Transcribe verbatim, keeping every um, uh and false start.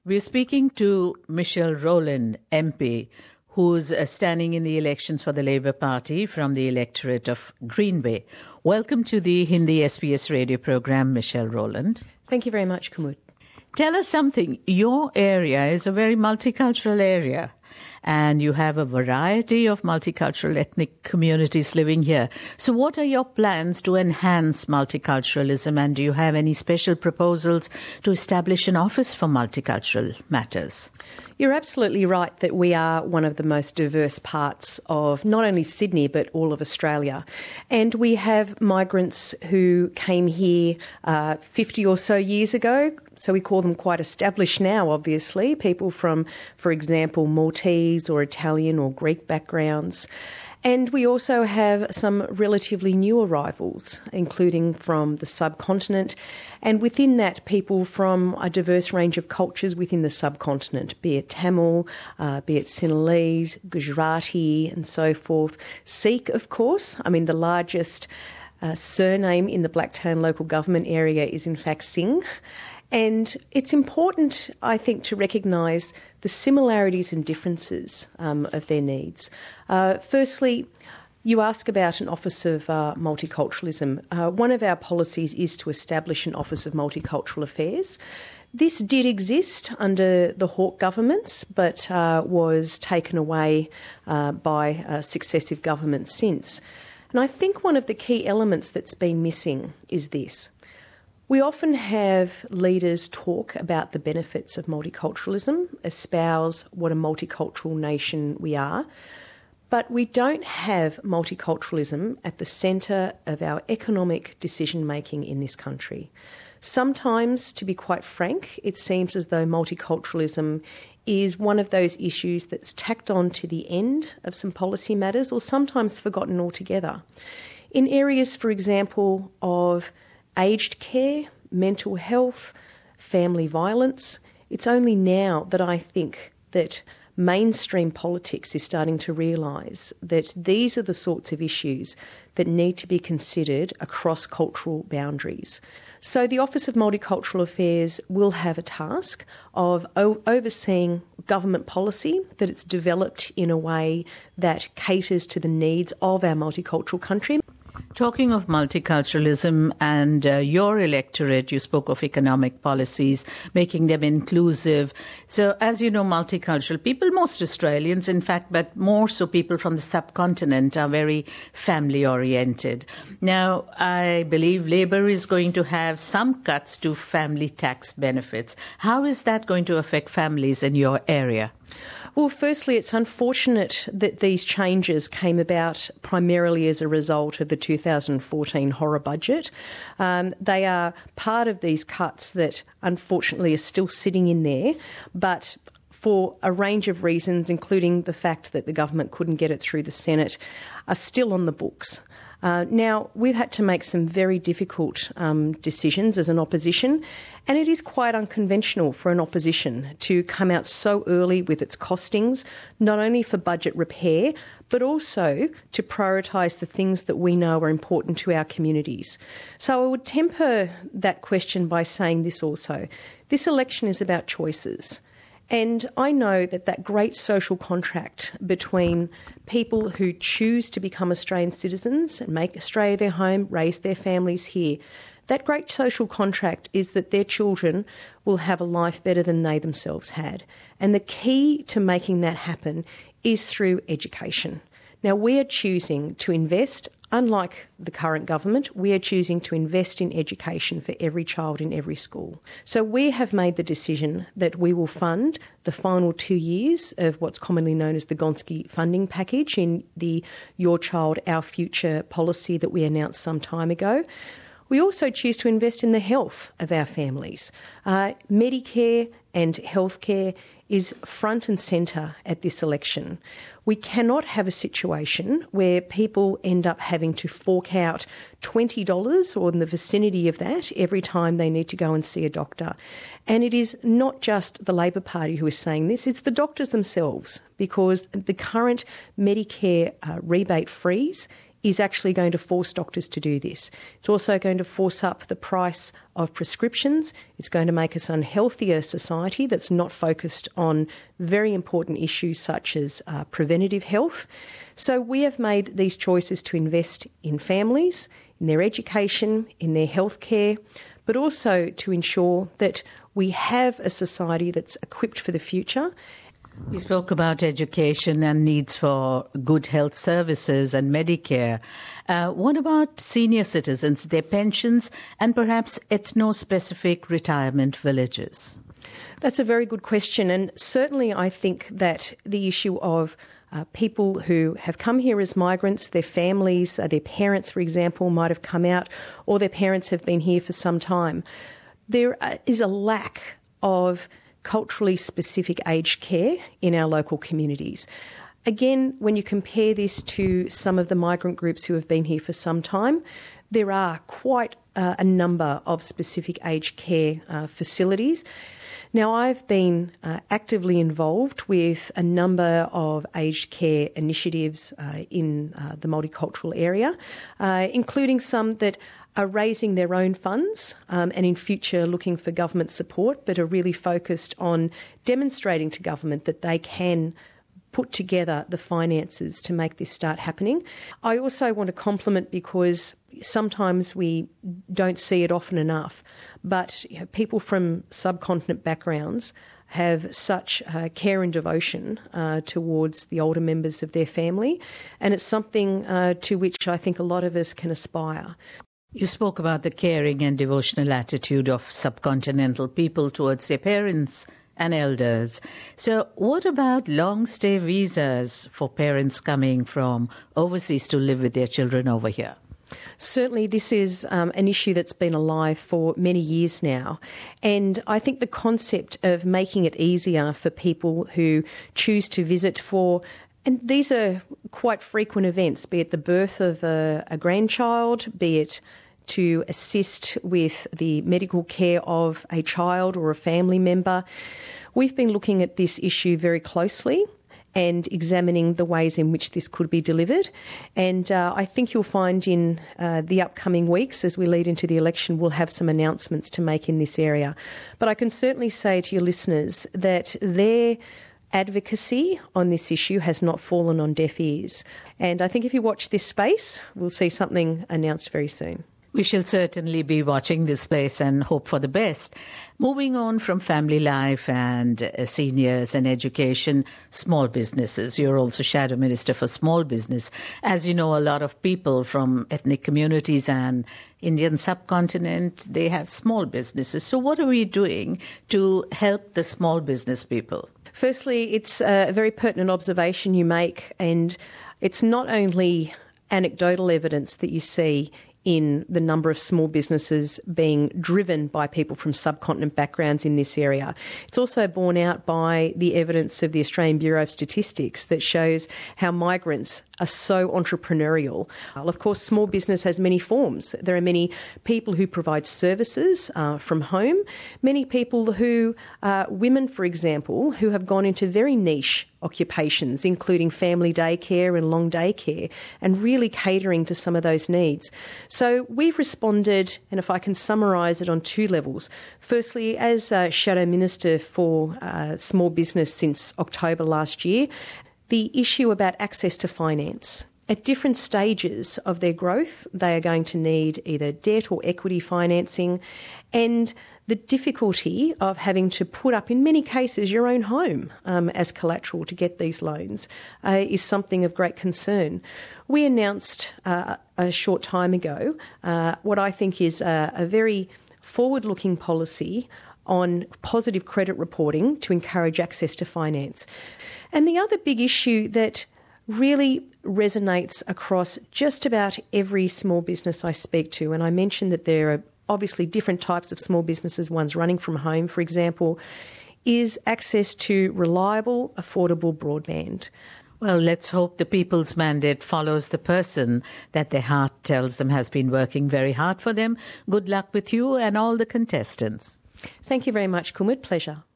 We're speaking to Michelle Rowland, M P, who's uh, standing in the elections for the Labour Party from the electorate of Green Bay. Welcome to the Hindi S B S radio program, Michelle Rowland. Thank you very much, Kumud. Tell us something. Your area is a very multicultural area, and you have a variety of multicultural ethnic communities living here. So what are your plans to enhance multiculturalism, and do you have any special proposals to establish an office for multicultural matters? You're absolutely right that we are one of the most diverse parts of not only Sydney but all of Australia. And we have migrants who came here uh, fifty or so years ago, so we call them quite established now, obviously, people from, for example, Maltese or Italian or Greek backgrounds. And we also have some relatively new arrivals, including from the subcontinent, and within that, people from a diverse range of cultures within the subcontinent, be it Tamil, uh, be it Sinhalese, Gujarati, and so forth. Sikh, of course. I mean, the largest uh, surname in the Blacktown local government area is, in fact, Singh. And it's important, I think, to recognise the similarities and differences um, of their needs. Uh, firstly, you ask about an Office of uh, Multiculturalism. Uh, one of our policies is to establish an Office of Multicultural Affairs. This did exist under the Hawke governments, but uh, was taken away uh, by uh, successive governments since. And I think one of the key elements that's been missing is this. We often have leaders talk about the benefits of multiculturalism, espouse what a multicultural nation we are, but we don't have multiculturalism at the centre of our economic decision-making in this country. Sometimes, to be quite frank, it seems as though multiculturalism is one of those issues that's tacked on to the end of some policy matters or sometimes forgotten altogether. In areas, for example, of aged care, mental health, family violence, it's only now that I think that mainstream politics is starting to realise that these are the sorts of issues that need to be considered across cultural boundaries. So the Office of Multicultural Affairs will have a task of o- overseeing government policy, that it's developed in a way that caters to the needs of our multicultural country. Talking of multiculturalism and uh, your electorate, you spoke of economic policies, making them inclusive. So, as you know, multicultural people, most Australians, in fact, but more so people from the subcontinent are very family-oriented. Now, I believe Labor is going to have some cuts to family tax benefits. How is that going to affect families in your area? Well, firstly, it's unfortunate that these changes came about primarily as a result of the two thousand fourteen horror budget. Um, they are part of these cuts that unfortunately are still sitting in there, but for a range of reasons, including the fact that the government couldn't get it through the Senate, are still on the books. Uh, now, we've had to make some very difficult um, decisions as an opposition, and it is quite unconventional for an opposition to come out so early with its costings, not only for budget repair, but also to prioritise the things that we know are important to our communities. So I would temper that question by saying this also. This election is about choices. And I know that that great social contract between people who choose to become Australian citizens and make Australia their home, raise their families here, that great social contract is that their children will have a life better than they themselves had. And the key to making that happen is through education. Now, we are choosing to invest. Unlike the current government, we are choosing to invest in education for every child in every school. So we have made the decision that we will fund the final two years of what's commonly known as the Gonski funding package in the Your Child, Our Future policy that we announced some time ago. We also choose to invest in the health of our families. Uh, Medicare and healthcare is front and centre at this election. We cannot have a situation where people end up having to fork out twenty dollars or in the vicinity of that every time they need to go and see a doctor. And it is not just the Labor Party who is saying this, it's the doctors themselves, because the current Medicare uh, rebate freeze is actually going to force doctors to do this. It's also going to force up the price of prescriptions. It's going to make us an unhealthier society that's not focused on very important issues such as uh, preventative health. So we have made these choices to invest in families, in their education, in their healthcare, but also to ensure that we have a society that's equipped for the future. We spoke about education and needs for good health services and Medicare. Uh, what about senior citizens, their pensions, and perhaps ethno-specific retirement villages? That's a very good question, and certainly I think that the issue of uh, people who have come here as migrants, their families, uh, their parents, for example, might have come out, or their parents have been here for some time. There is a lack of culturally specific aged care in our local communities. Again, when you compare this to some of the migrant groups who have been here for some time, there are quite uh, a number of specific aged care uh, facilities. Now, I've been uh, actively involved with a number of aged care initiatives uh, in uh, the multicultural area, uh, including some that are raising their own funds um, and in future looking for government support, but are really focused on demonstrating to government that they can put together the finances to make this start happening. I also want to compliment, because sometimes we don't see it often enough, but you know, people from subcontinent backgrounds have such uh, care and devotion uh, towards the older members of their family, and it's something uh, to which I think a lot of us can aspire. You spoke about the caring and devotional attitude of subcontinental people towards their parents and elders. So what about long-stay visas for parents coming from overseas to live with their children over here? Certainly this is um, an issue that's been alive for many years now, and I think the concept of making it easier for people who choose to visit for, and these are quite frequent events, be it the birth of a, a grandchild, be it to assist with the medical care of a child or a family member. We've been looking at this issue very closely and examining the ways in which this could be delivered. And uh, I think you'll find in uh, the upcoming weeks, as we lead into the election, we'll have some announcements to make in this area. But I can certainly say to your listeners that their advocacy on this issue has not fallen on deaf ears. And I think if you watch this space, we'll see something announced very soon. We shall certainly be watching this place and hope for the best. Moving on from family life and uh, seniors and education, small businesses. You're also Shadow Minister for Small Business. As you know, a lot of people from ethnic communities and Indian subcontinent, they have small businesses. So what are we doing to help the small business people? Firstly, it's a very pertinent observation you make, and it's not only anecdotal evidence that you see in the number of small businesses being driven by people from subcontinent backgrounds in this area. It's also borne out by the evidence of the Australian Bureau of Statistics that shows how migrants are so entrepreneurial. Well, of course, small business has many forms. There are many people who provide services uh, from home, many people who, uh, women, for example, who have gone into very niche occupations, including family daycare and long day care, and really catering to some of those needs. So we've responded, and if I can summarise it on two levels. Firstly, as uh, Shadow Minister for uh, Small Business since October last year, the issue about access to finance. At different stages of their growth, they are going to need either debt or equity financing, and the difficulty of having to put up, in many cases, your own home um, as collateral to get these loans uh, is something of great concern. We announced uh, a short time ago uh, what I think is a, a very forward-looking policy on positive credit reporting to encourage access to finance. And the other big issue that really resonates across just about every small business I speak to, and I mentioned that there are obviously different types of small businesses, ones running from home, for example, is access to reliable, affordable broadband. Well, let's hope the people's mandate follows the person that their heart tells them has been working very hard for them. Good luck with you and all the contestants. Thank you very much, Kumud. Pleasure.